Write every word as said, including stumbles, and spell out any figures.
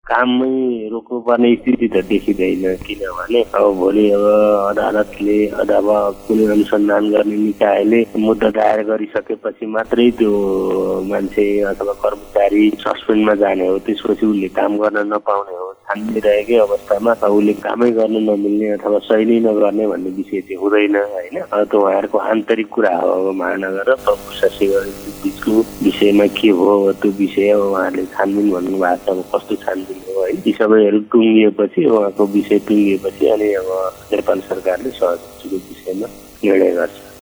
काममै रोक्नुपर्ने स्थिति त देखिँदैन। किनभने अब भोलि अब अदालतले अथवा कुनै अनुसन्धान गर्ने निकायले मुद्दा दायर गरिसकेपछि मात्रै त्यो मान्छे अथवा कर्मचारी सस्पेन्डमा जाने हो, त्यसपछि उसले काम गर्न नपाउने हो। छानिरहेकै अवस्थामा उसले कामै गर्न नमिल्ने अथवा सही नै नगर्ने भन्ने विषय चाहिँ हुँदैन होइन। त्यो उहाँहरूको आन्तरिक कुरा हो। अब महानगर र प्रमुख सचिव बिचको विषयमा के हो त्यो विषय उहाँहरूले छानबिन भन्नुभएको छ। अब कस्तो छानबिन हो है, यी सबैहरू टुङ्गिएपछि उहाँको विषय टुङ्गिएपछि अनि अब नेपाल सरकारले सहजको विषयमा निर्णय गर्छ।